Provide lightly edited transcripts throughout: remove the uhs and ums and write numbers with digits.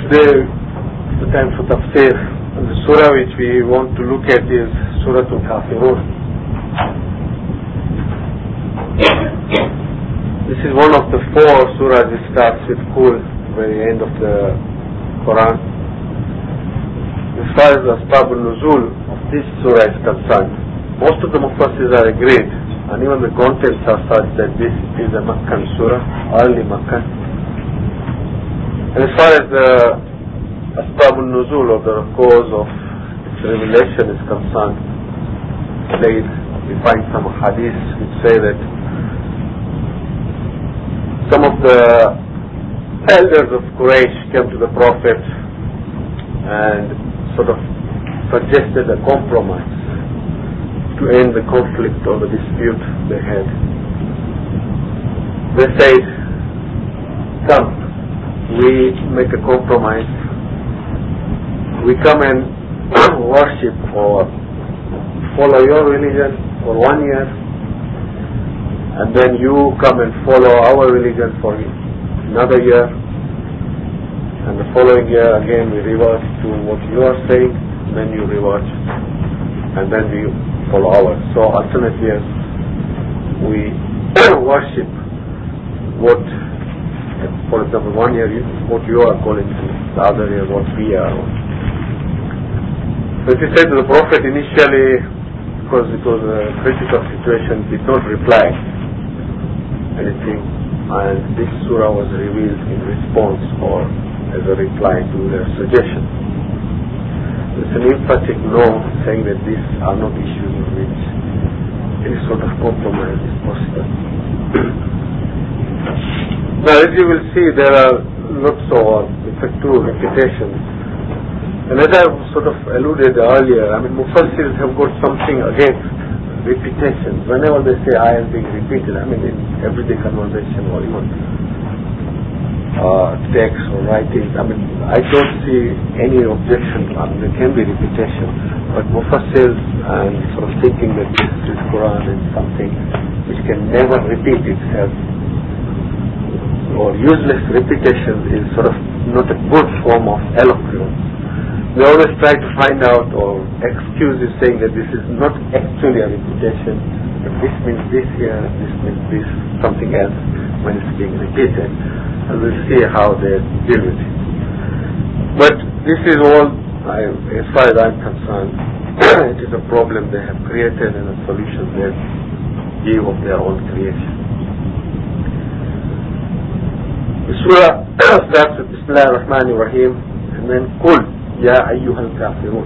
Today, the time for tafsir. The surah which we want to look at is Surah Al-Kafirun. This is one of the 4 surahs which starts with Qul, very end of the Quran. As far as the Asbab al-Nuzul of this surah is concerned, most of the Mufassirs are agreed, and even the contents are such that this is a Makkan surah, early Makkan. And as far as the Asbab al-Nuzul, or the cause of its revelation is concerned, we find some hadiths which say that some of the elders of Quraysh came to the Prophet and sort of suggested a compromise to end the conflict or the dispute they had. They said, come, we make a compromise. We come and worship or follow your religion for 1 year, and then you come and follow our religion for another year, and the following year again we revert to what you are saying, then you revert, and then we follow ours. So alternate years we worship what, for example, 1 year what you are calling to, the other year what we are. So he said to the Prophet initially, because it was a critical situation, did not reply anything, and this surah was revealed in response or as a reply to their suggestion. It's an emphatic no, saying that these are not issues in which any sort of compromise is possible. Now, as you will see, there are lots of, in fact, 2 repetitions. And as I sort of alluded earlier, Mufassirs have got something against repetitions. Whenever they say ayahs being repeated, in everyday conversation or even text or writings, I don't see any objection. There can be repetition, but Mufassirs and sort of thinking that this Quran is something which can never repeat itself, or useless repetition is sort of not a good form of eloquence. They always try to find out or excuse you saying that this is not actually a repetition, but this means this here, this means this, something else when it's being repeated. And we'll see how they deal with it. But this is all, as far as I'm concerned, it is a problem they have created and a solution they give of their own creation. The surah starts with Bismillah ar-Rahman ar-Rahim and then Qul Ya ayyuhal kafirun.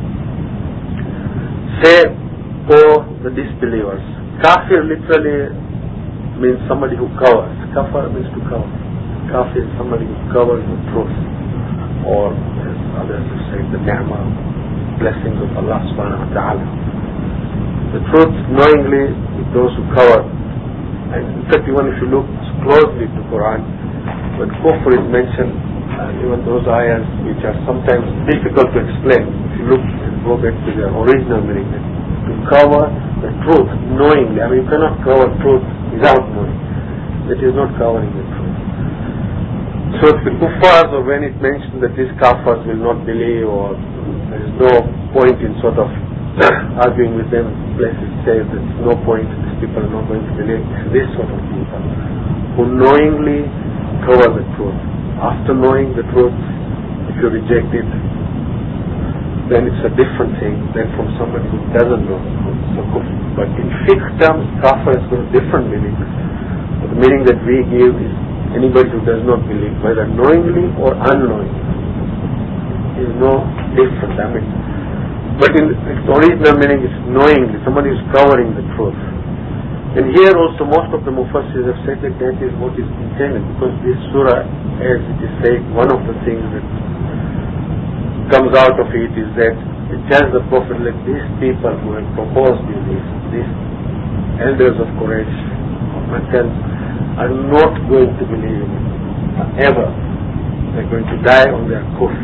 Say, O the disbelievers. Kafir literally means somebody who covers. Kafar means to cover. Kafir is somebody who covers the truth, or as others have said, the ni'mah, blessings of Allah subhanahu wa ta'ala. The truth knowingly with those who cover. And in fact, even if you look closely to Quran, when kufr is mentioned, even those ayahs which are sometimes difficult to explain, if you look and go back to their original meaning, to cover the truth knowingly. You cannot cover truth without knowing. That is not covering the truth. So the kuffars, or when it mentions that these kafirs will not believe, or there is no point in sort of arguing with them, places say that there is no point, these people are not going to believe, this sort of people who knowingly cover the truth. After knowing the truth, if you reject it, then it's a different thing than from somebody who doesn't know the truth. So, but in fiqh terms, kafir has got a different meaning. But the meaning that we give is anybody who does not believe, whether knowingly or unknowingly. Is no different. But in its original meaning is knowingly, somebody is covering the truth. And here also most of the Mufassirs have said that that is what is intended, because this surah, as it is said, one of the things that comes out of it is that it tells the Prophet that these people who have proposed you this, these elders of Quraysh, of Makkah, are not going to believe in it, ever. They are going to die on their kufr.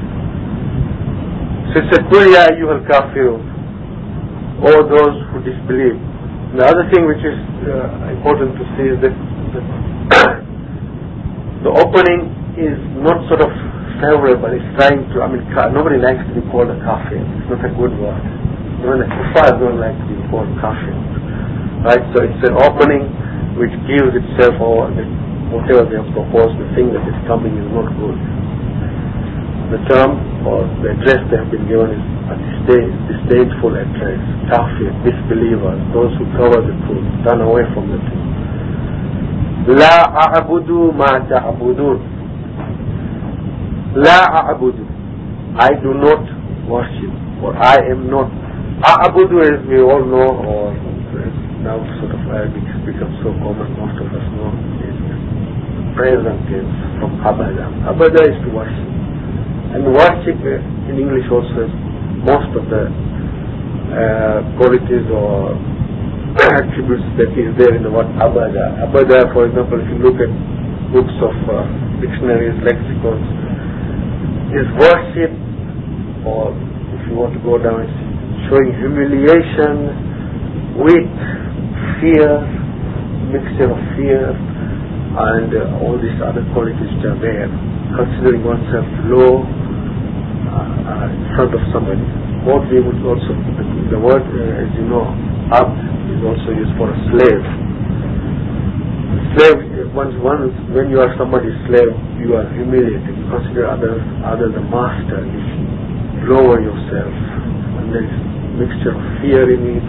So it said, Qul ya ayyuhal kafirun, all those who disbelieve. The other thing which is important to see is that the opening is not sort of favorable. It's trying to, nobody likes to be called a kafir. It's not a good word. Even the kuffar don't like to be called kafir. Right? So it's an opening which gives itself over that whatever they have proposed, the thing that is coming is not good. The term or the address they have been given is a disdainful address. Kafir, disbelievers, those who cover the truth, turn away from the truth. La a'budu ma ta'budun. La a'budu. I do not worship, or I am not. A'budu, as we all know, or now sort of Arabic has become so common, most of us know, is present tense from abada. Abada is to worship. And worship in English also has most of the qualities or attributes that is there in the word abada. Abada, for example, if you look at books of dictionaries, lexicons, is worship, or if you want to go down, it's showing humiliation with fear, mixture of fear, and all these other qualities which are there, considering oneself low in front of somebody. What we would also, the word, as you know, abd is also used for a slave. Slave, when you are somebody's slave, you are humiliated. You consider other the master. You lower yourself, and there is mixture of fear in it,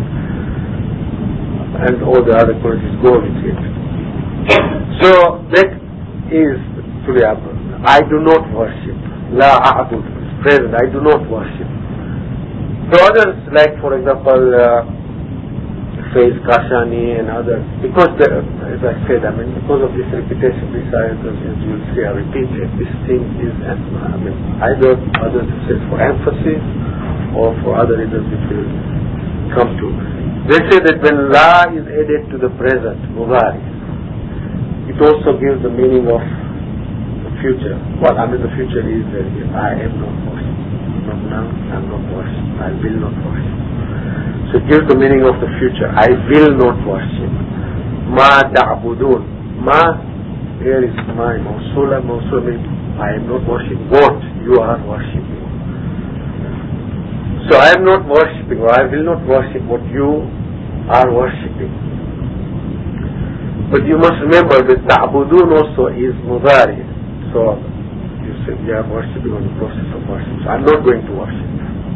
and all the other qualities go with it. So that is truly abd. I do not worship. La a'bud is present. I do not worship. So others, like for example, Faiz Kashani and others, because as I said, because of this repetition, these ayahs, as you will see, are repeated. This thing is, either others say for emphasis, or for other reasons which will come to. They say that when La is added to the present, Mudari, it also gives the meaning of the future. The future is that I am not worship. Not now, I am not worship. I will not worship. So it gives the meaning of the future. I will not worship. Ma ta'budun. Ma, here is my Mawsula. Mawsula means I am not worshiping what you are worshiping. So I am not worshipping, or I will not worship what you are worshipping. But you must remember that ta'budun also is mudari. So you say you are worshipping, on the process of worship. So I am not going to worship.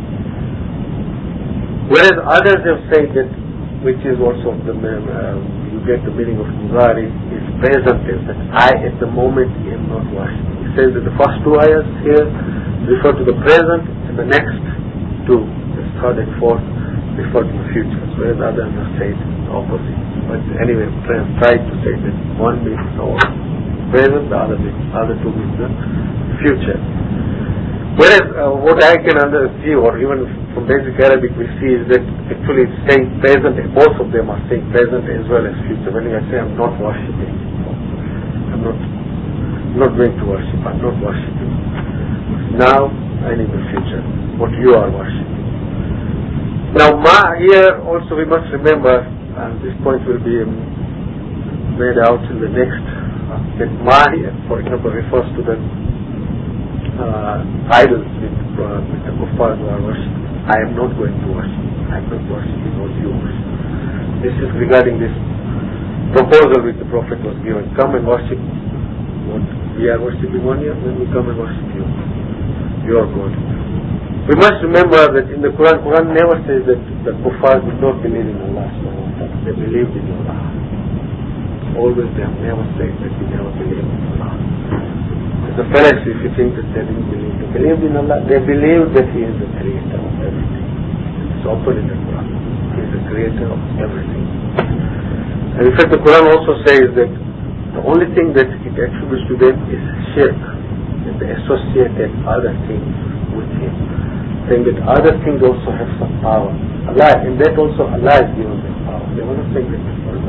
Whereas others have said that, which is also you get the meaning of mudari, is present tense, that I at the moment am not worshiping. He says that the first two ayahs here refer to the present, and the next two, the third and fourth, refer to the future, whereas others have said the opposite. But anyway, try to say that one means the present, the other two means the future. Whereas what I can see, or even from basic Arabic we see, is that actually it's saying present, both of them are saying present as well as future. When I say I'm not worshipping, I'm not going to worship, I'm not worshipping now and in the future, what you are worshipping. Now Ma here also we must remember, and this point will be made out in the next, that Ma here, for example, refers to the idols with the kuffar who are worshipping. I am not going to worship. I am not worshipping what you worship. This is regarding this proposal which the Prophet was given. Come and worship what we are worshipping one year, then we come and worship you. Your God. We must remember that in the Quran never says that the kuffar did not believe in Allah. They believed in Allah. Always they have never said that we never believed in Allah. The fellows, if you think that they didn't believe, they believed in Allah, they believed that He is the creator of everything. It's open in the Quran. He is the creator of everything. And in fact the Quran also says that the only thing that it attributes to them is shirk, that they associated other things with Him, saying that other things also have some power. Allah, and that also Allah is given them power. They were not saying that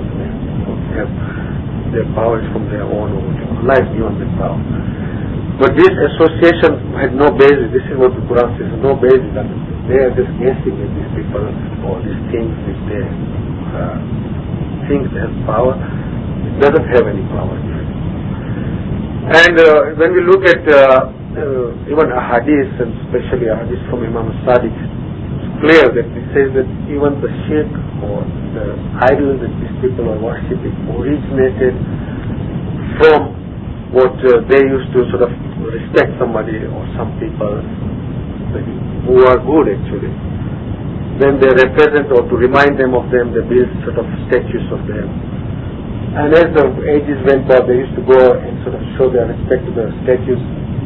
their power is from their own origin. Allah is given them power. But this association had no basis. This is what the Quran says, no basis. They are just guessing at these people or these things which they think they have power. It doesn't have any power. And when we look at even a hadith, and especially a hadith from Imam Sadiq, it's clear that it says that even the shirk or the idols that these people are worshipping originated from what they used to sort of respect somebody or some people who are good actually. Then they represent, or to remind them of them, they build sort of statues of them. And as the ages went by, they used to go and sort of show their respect to the statues,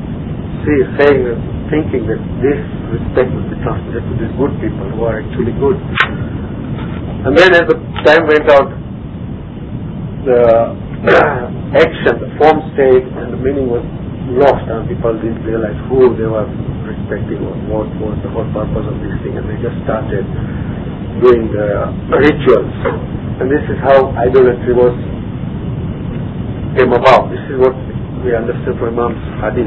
thinking that this respect would be transmitted to these good people who are actually good. And then as the time went out, the action, the form stayed, and the meaning was lost, and people didn't realize who they were respecting or what was the whole purpose of this thing, and they just started doing the rituals. And this is how idolatry came about. This is what we understand from Imam's hadith.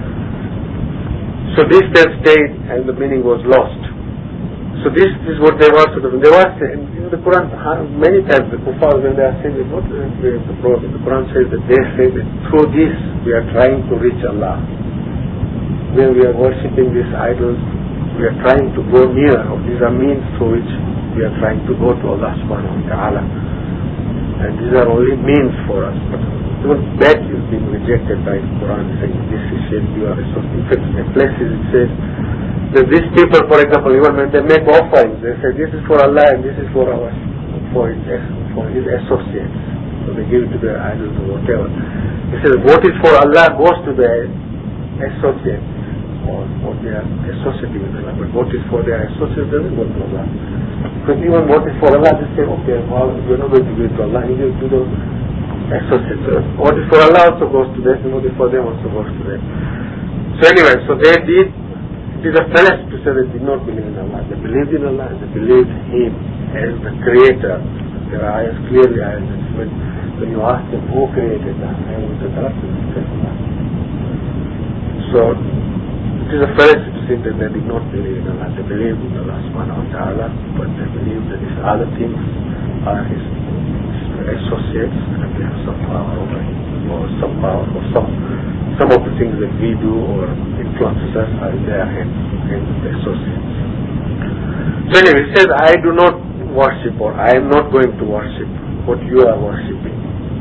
So this then stayed, and the meaning was lost. So this is what they were sort of. They were saying in the Quran many times. The kuffar, when they are saying that what the Quran says that they say that through this we are trying to reach Allah. When we are worshipping these idols, we are trying to go near. Or these are means through which we are trying to go to Allah Subhanahu wa Taala. And these are only means for us. But even that is being rejected by the Quran, saying this is shirk. You are associated. In fact, in places it says that these people, for example, even when they make offerings, they say this is for Allah and this is for His associates. So they give it to their idols or whatever. They say what is for Allah goes to the associates or what they are associating with Allah, but what is for their associates doesn't go to Allah. Because even what is for Allah, they say, okay, well, we're not going to give it to Allah, you give it to the associates. So what is for Allah also goes to them, and what is for them also goes to them. So anyway, so they did. It is a fallacy to say they did not believe in Allah. They believed in Allah and they believed Him as the Creator. There are ayahs, clearly ayahs, when you ask them who created that, I will say Allah. So it is a fallacy to say that they did not believe in Allah. They believed in Allah Subhanahu wa Taala, but they believed that these other things are His associates and they have some power over Him, or some power, or some of the things that we do or influences us are in their hands and the associates. So anyway, it says, I do not worship, or I am not going to worship what you are worshipping.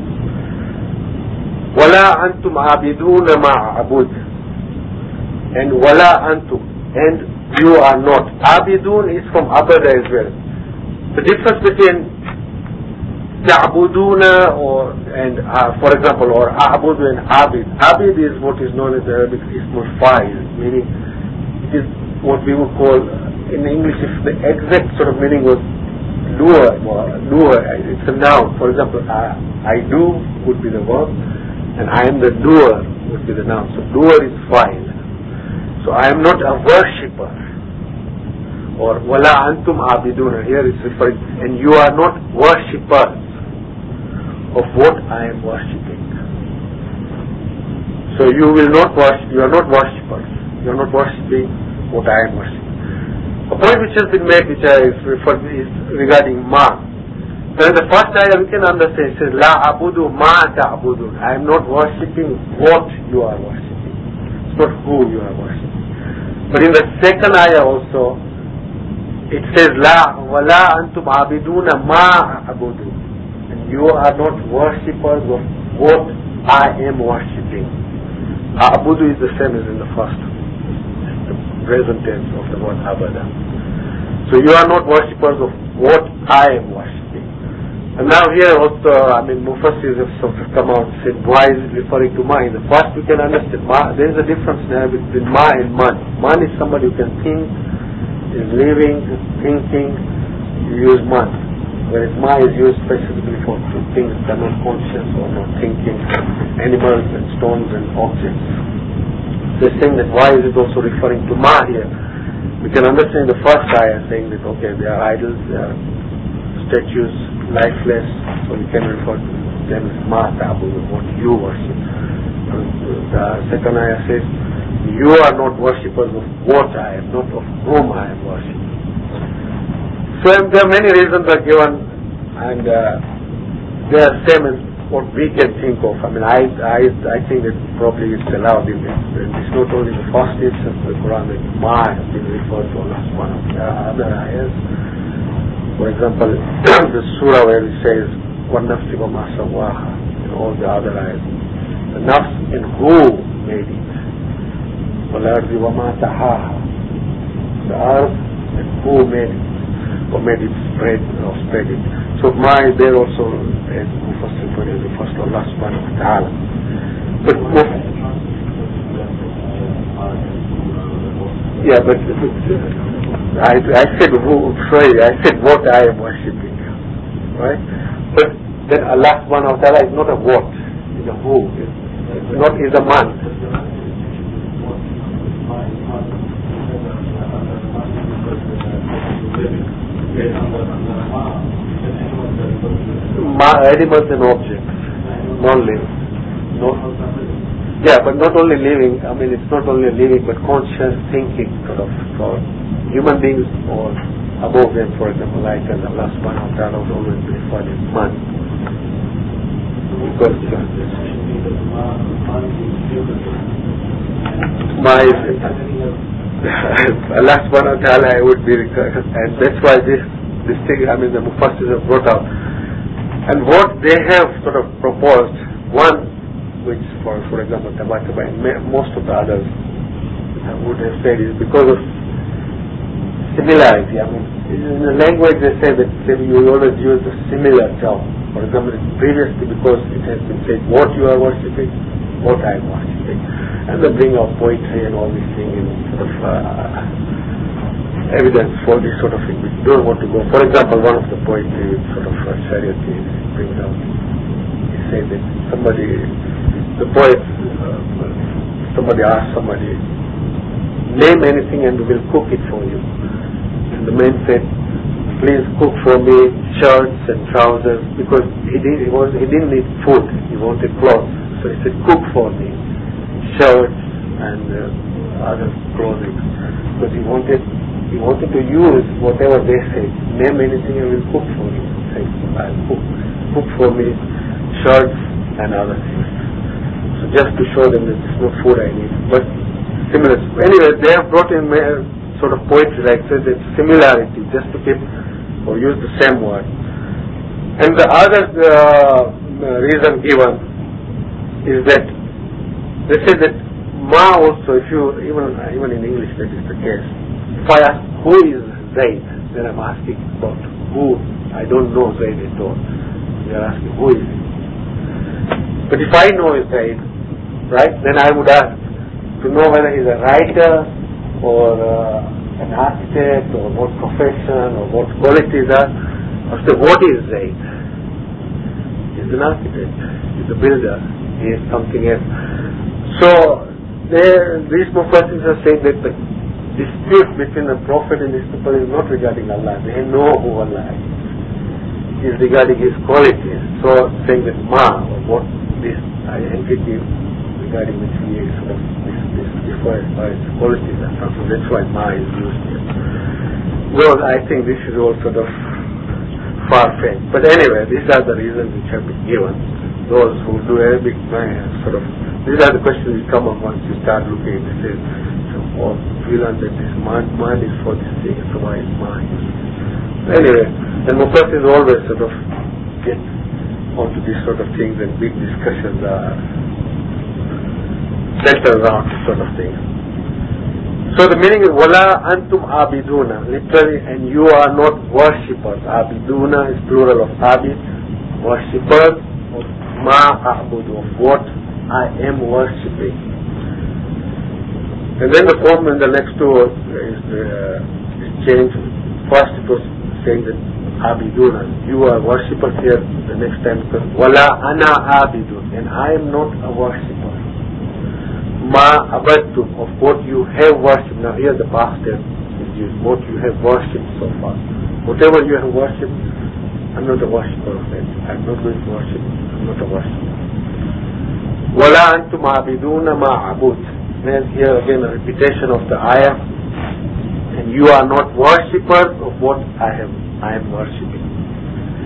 وَلَا أَنْتُمْ عَابِدُونَ مَا أَعْبُدُ. And وَلَا أَنْتُمْ, and you are not. Abidun is from abada as well. The difference between ta'buduna for example, or a'budu and abid. Abid is what is known as the Arabic ismul fa'il, meaning it is what we would call in English, if the exact sort of meaning was doer, it's a noun. For example, I do would be the verb, and I am the doer would be the noun. So doer is fa'il. So I am not a worshipper. Or wala antum abiduna, here it's referring, and you are not worshippers of what I am worshipping. So you will not worship, you are not worshippers. You are not worshipping what I am worshipping. A point which has been made, which I referred to, is regarding ma. So in the first ayah we can understand, it says, La abudu ma ta'budun. I am not worshipping what you are worshipping. It's not who you are worshipping. But in the second ayah also, it says, La wala antum abiduna ma abudu. You are not worshippers of what I am worshipping. Abudu is the same as in the first, the present tense of the word abada. So you are not worshippers of what I am worshipping. And now here also, Mufassirs have sort of come out and said, why is it referring to ma? In the first we can understand, there is a difference now between ma and man. Man is somebody who can think, is living, thinking, you use man. Whereas ma is used specifically for things that are not conscious or not thinking, animals and stones and objects. They're saying that why is it also referring to ma here? We can understand the first ayah saying that okay, they are idols, they are statues, lifeless, so we can refer to them as ma ta'bud, what you worship. The second ayah says, you are not worshippers of what I am, not of whom I am worshipping. So there are many reasons are given, and they are same as what we can think of. I mean, I think that probably it's allowed in this. It's not only the first instance of the Quran that Ma has been referred to Allah subhanahu wa ta'ala. There are other ayahs. For example, the surah where it says, وَالنَّفْسِ وَمَا سَوَّاهَا, and all the other ayahs. The nafs and who made it. وَالْأَرْضِ وَمَا تَحَاهَا, the earth and who made it, or made it spread it. So Ma is there also as Mufassir for the first Allah subhanahu wa ta'ala. But yeah, but I said who, sorry, I said what I am worshipping. Right? But then Allah subhanahu wa ta'ala is not a what, is a who, it's not is a man. Animals and objects, non-living. Yeah, but not only living, I mean it's not only living but conscious thinking sort of for human beings or above them, for example, like Allah subhanahu wa ta'ala would always be referred as man. Because Allah subhanahu wa ta'ala would be, and that's why this thing, I mean the Mufassirs have brought out. And what they have sort of proposed, one which for example Tabatabai and most of the others would have said is because of similarity. I mean in the language they say that you always use the similar term. For example previously because it has been said what you are worshipping, what I am worshipping. And they bring out poetry and all these things and sort of evidence for this sort of thing. We don't want to go. For example, one of the poetry with sort of Shariat brings out, he said that somebody asked somebody, name anything and we will cook it for you. And the man said, please cook for me shirts and trousers, because he didn't need food, he wanted clothes. So he said, cook for me shirts and other clothing, because he wanted to use whatever they say. Name anything and we'll cook for you. Say, I'll cook for me shirts and other things. So just to show them that there's no food I need. But similar. Anyway, they have brought in sort of poetry like this, it's similarity, just to keep or use the same word. And the other reason given is that they say that Ma also, if you even in English that is the case. If I ask who is Zayd, then I'm asking about who. I don't know Zayd at all. They are asking who is he. But if I know Zayd, right, then I would ask to know whether he's a writer or an architect or what profession or what qualities are. I say what is Zayd? He's an architect. He's a builder. He is something else. So these Mufassirs are saying that the dispute between the Prophet and his people is not regarding Allah. They know who Allah is. It is regarding his qualities. So saying that Ma, or what this entity regarding which he is sort of this refers by its qualities and something. That's why Ma is used here. Well, I think this is all sort of far-fetched. But anyway, these are the reasons which have been given. Those who do Arabic sort of, these are the questions which come up once you start looking at this. So we learn that this man is for this thing, so why is man? Anyway, and Mufassirs always sort of get onto these sort of things, and big discussions are centered around this sort of thing. So the meaning is Wala antum abiduna, literally, and you are not worshippers. Abiduna is plural of abid, worshippers of ma a'budu, of what I am worshipping. And then the form in the next two is changed. First it was saying that abiduna, you are worshippers here. The next time it was Wala ana abidun, and I am not a worshipper. Ma abadtum, of what you have worshipped. Now here the past tense is used, what you have worshipped so far. Whatever you have worshipped, I'm not a worshipper of that. I'm not going to worship. I'm not a worshipper. Wala antum abiduna ma abud. Then here again a repetition of the ayah. And you are not worshippers of what I am worshipping.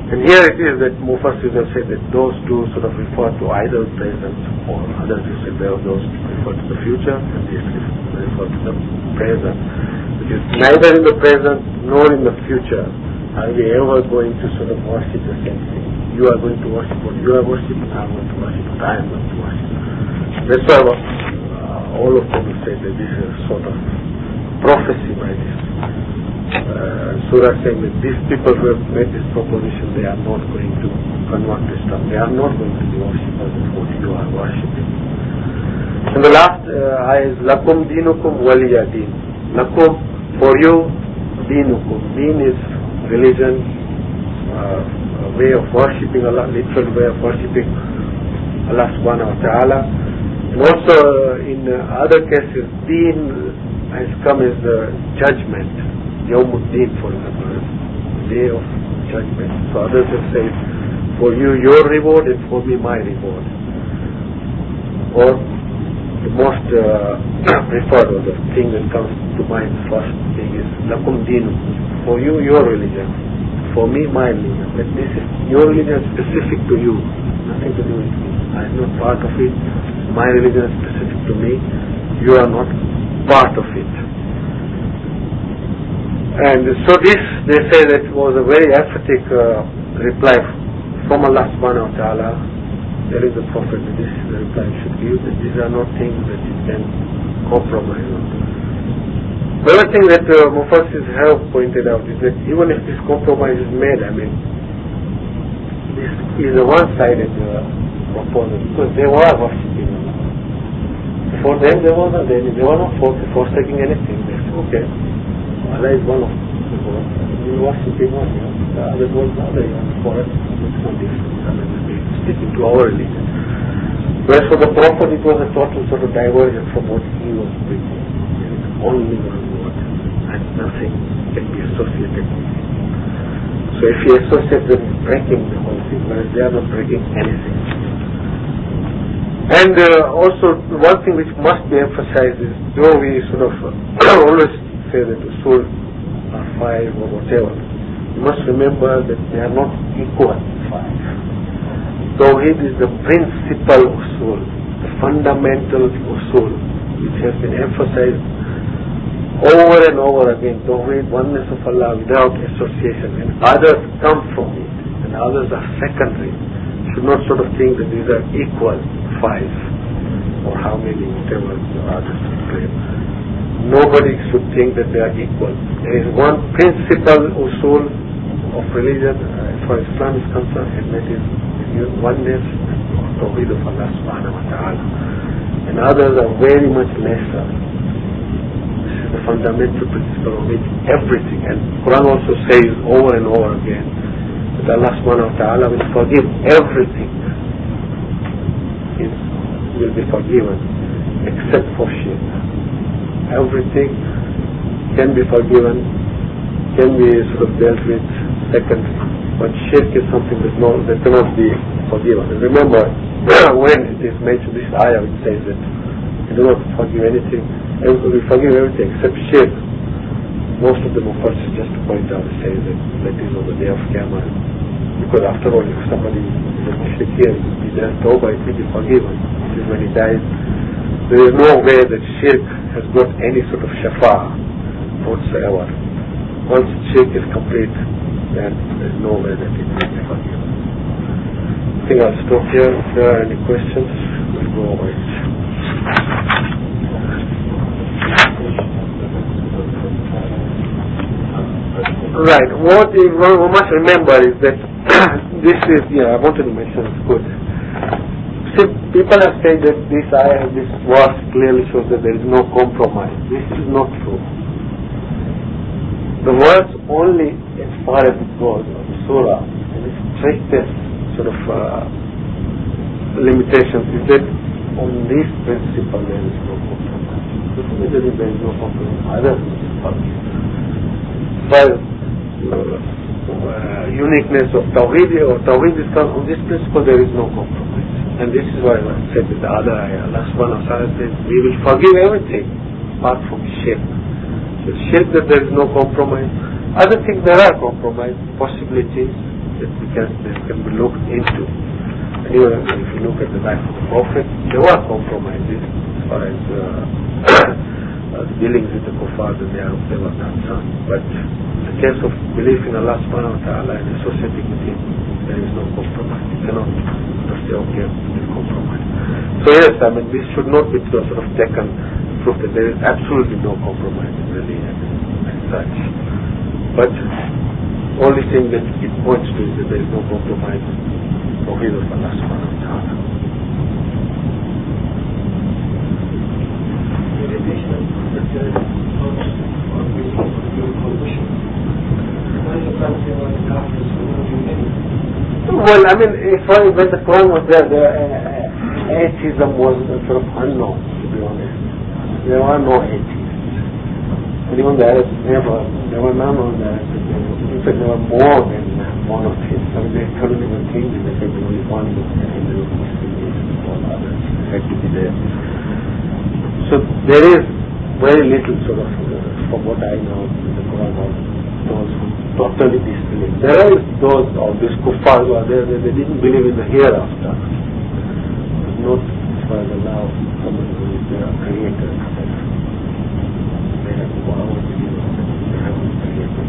And here it is that Mufassirs have said that those two sort of refer to either present, or others who said those refer to the future, and these refer to the present. It is neither in the present nor in the future are we ever going to sort of worship the same thing. You are going to worship what you are worshipping, I am going to worship what I am going to worship. That's why all of them say that this is a sort of prophecy by this surah, saying that these people who have made this proposition, they are not going to convert to Islam. They are not going to be worshippers of what you are worshipping. And the last ayah is Lakum dinukum waliya din. Lakum, for you, dinukum. Din is religion, a way of worshipping Allah, literal way of worshipping Allah subhanahu wa ta'ala. And also in other cases, deen has come as a judgment. Yawmuddin, for example, day of judgment. So others have said, for you your reward and for me my reward. Or the most preferred, or the thing that comes to mind first thing is Lakum Dinu. For you your religion, for me my religion. But this is your religion specific to you, nothing to do with me. I am not part of it. My religion is specific to me. You are not part of it. And so this, they say that it was a very emphatic reply from Allah subhanahu wa ta'ala, telling the Prophet that this is the reply you should give, that these are not things that you can compromise on. The other thing that Mufassirs have pointed out is that even if this compromise is made, I mean, this is a one-sided proposal, because they were worshipping Allah. For them there wasn't any, they were not forsaking anything. They said, okay, Allah is one of the gods. We worship Him one. The other gods are other. For us, it's no different. I mean, we sticking to our religion. Whereas for the Prophet, it was a total sort of diversion from what he was preaching. There is only one God, and nothing can be associated with Him. So if he associates them with breaking the whole thing, whereas they are not breaking anything. And also, one thing which must be emphasized is, though we sort of always say that usul are five or whatever, you must remember that they are not equal five. Tawheed is the principal usul, the fundamental usul, which has been emphasized over and over again. Tawheed, oneness of Allah without association, and others come from it, and others are secondary. You should not sort of think that these are equal five, or how many, whatever the others claim. Nobody should think that they are equal. There is one principal usul of religion as far as Islam is concerned, and that is oneness or tawheed of Allah subhanahu wa ta'ala. And others are very much lesser. This is the fundamental principle of which everything, and Quran also says over and over again that Allah subhanahu wa ta'ala will forgive everything. It will be forgiven except for shirk. Everything can be forgiven, can be sort of dealt with secondly, but shirk is something that cannot be forgiven. And remember, when it is mentioned, this ayah which says that we do not forgive anything, we forgive everything except shirk. Most of the Mufassirs, just to point out, say that is on the day of Qiyamah. Because after all, if somebody is a mushrik here, he does tawbah, it will be forgiven. It is when he dies. There is no way that shirk has got any sort of shafa whatsoever. Once shirk is complete, then there is no way that it will be forgiven. I think I'll stop here. If there are any questions, we'll go over it. Right. What we must remember is that this is, I wanted to mention it's good. See, people have said that this verse clearly shows that there is no compromise. This is not true. The verse only, as far as it goes, the surah, and its strictest sort of limitations is that on this principle there is no compromise. There is no compromise. Other principles. But uniqueness of Tawheed or Tawheed is on this principle there is no compromise. And this is why I said with the other ayah, Allah subhanahu wa ta'ala says, we will forgive everything apart from shirk. So shirk that there is no compromise. Other things there are compromise possibilities, this can be looked into. And even if you look at the life of the Prophet, there were compromises as far as the dealings with the kuffar and they were concerned. But in the case of belief in Allah subhanahu wa ta'ala and associating with Him, there is no compromise. You cannot just say, okay, there's compromise. So yes, this should not be sort of taken proof that there is absolutely no compromise in religion as such. But only thing that it points to is that there is no compromise of either of Allah subhanahu wa ta'ala. Well, when the Quran was there, atheism was sort of unknown, to be honest. There were no atheists. And even the Arabs there were none on the Arabs. In fact, there were more than monotheists. They couldn't even think that there was only one Muslim and there were all others had to be there. So there is very little sort of, from what I know, in the Quran, of those who totally disbelieve. There are those of these kuffar who are there, they didn't believe in the hereafter. But not as far as Allah, someone who is their creator. They have to go out and believe that they have a creator.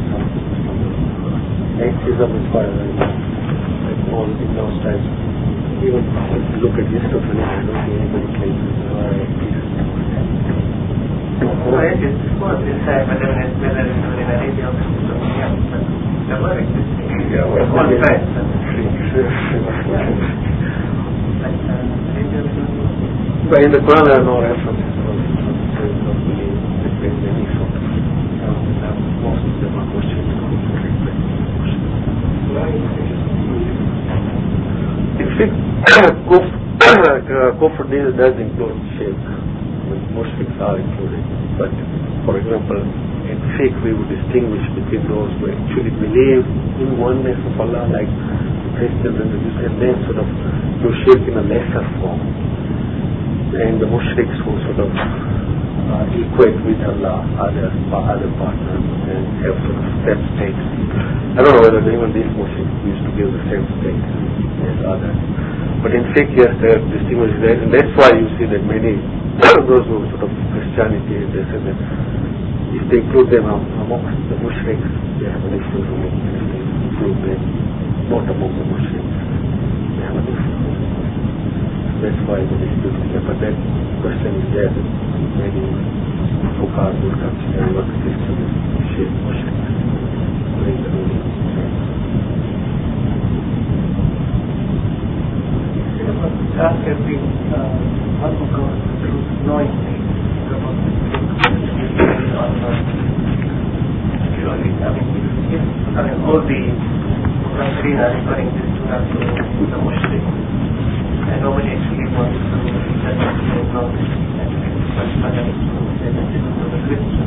Atheism as far as I know, like all in those times, even if you look at Aristotle, I don't think anybody claims that there are atheists. No, atheists, of course, it's whether it's in Arabia or but there were existing. Yeah, well, all tribes. But in the Quran there are no references to not believe that there is any sort of most of them are Muslims. In fact, kufr does include shirk. Mushriks are included. But, for example, in fiqh we would distinguish between those who actually believe in oneness of Allah, like the Christians and the Jews, and then sort of do shirk in a lesser form. And the mushriks who sort of equate with Allah other partners and have sort of step states. I don't know whether even these mushriks used to give the same state as others. But in fiqh, yes, they are distinguished there, and that's why you see that many those who sort of Christianity, they say that if they include them amongst the mushriks, they have an issue with it. If they include them not among the mushriks, they have an issue with it. That's why the dispute is there. But that question is there that many fuqahas will consider what the system is mushriks during the ruling. After being one who goes through knowingly about the all the Mufassirin are referring this to the mushrik, and nobody actually wants to let us know this, but other to the Christian.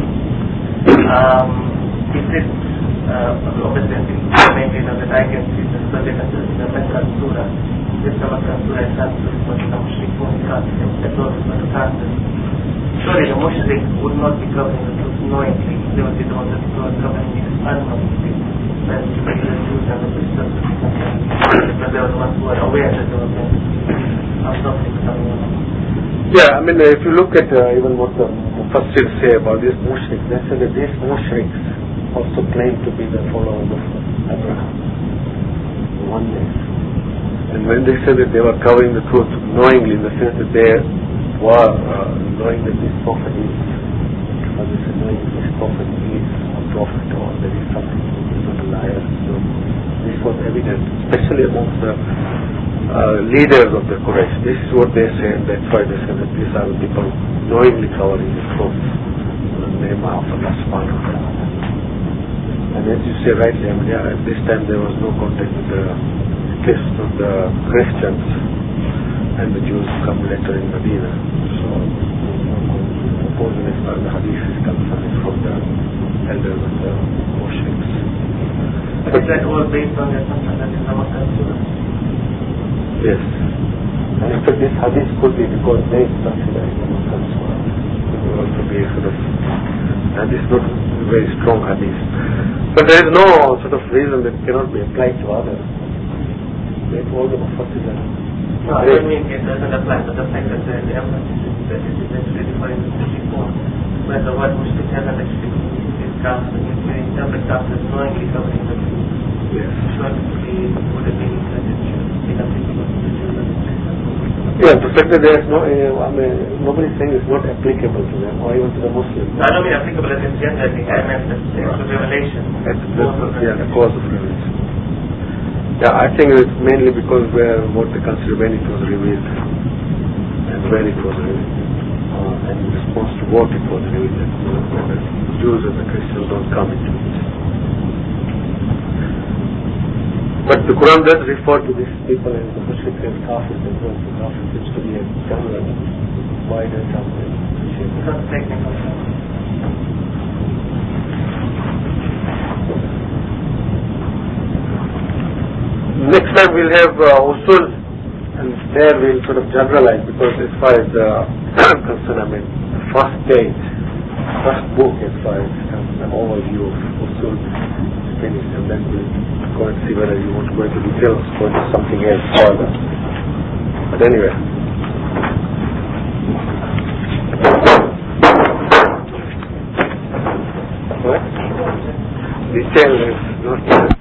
Is it obviously mainly that I can see the subject in the Mecca Surah. This Samarkand Surah is not for the mushrikun as well as for the kafirs. Surely the mushrik would not be covering the truth knowingly. They would be the ones that were covering it unknowingly. And the Jews and the Christians, because they were the ones who were aware that there was something coming on. Yeah, if you look at even what the Mufassir say about these mushriks, they say that these mushriks also claim to be the followers of Abraham. One day. And when they say that they were covering the truth knowingly, in the sense that they were knowing that this prophet is, as they say, knowing that this prophet is a prophet or there is something, he's not a liar. So this was evident, especially amongst the leaders of the Quraysh. This is what they say, and that's why they say that these are the people knowingly covering the truth in the name of Allah subhanahu wa ta'ala. And as you say rightly, at this time there was no contact with the Christians and the Jews come later in Medina. So supposedly as far as the hadith is concerned, it's from the elders of the mushriks. But is that all based on the assumption that is Samarkand Surah? Yes. And in fact this hadith could be because they consider it Samarkand Surah. also be sort of, and this is not very strong hadith. But there is no sort of reason that cannot be applied to others. Make all the mufassirin. No, I don't mean it doesn't apply, but the fact that the emphasis is that it is actually defined in the report, where the word mushrik hasn't actually been cast, and you can interpret cast as knowingly covering the truth. Yes. Surely would have been that it should be applicable to the Jews and the Christians. Yeah, the fact that there is no, nobody is saying it's not applicable to them, or even to the Muslims. I don't mean applicable as in generally, I meant that the actual revelation. The cause of revelation. Yeah, I think it's mainly because what they consider when it was revealed, and where it was revealed, and in response to what it was revealed, and the Jews and the Christians don't come into it. But the Quran does refer to these people as the mushriks and kafirs as well. So kafir seems to be a general, wider term. It's not technical. Next time we'll have usul, and there we'll sort of generalize, because as far as I'm concerned, I mean, the first page, first book as far as the overview of usul is finished, and then we'll go and see whether you want to go into details or into something else further. But anyway. What? Detail is not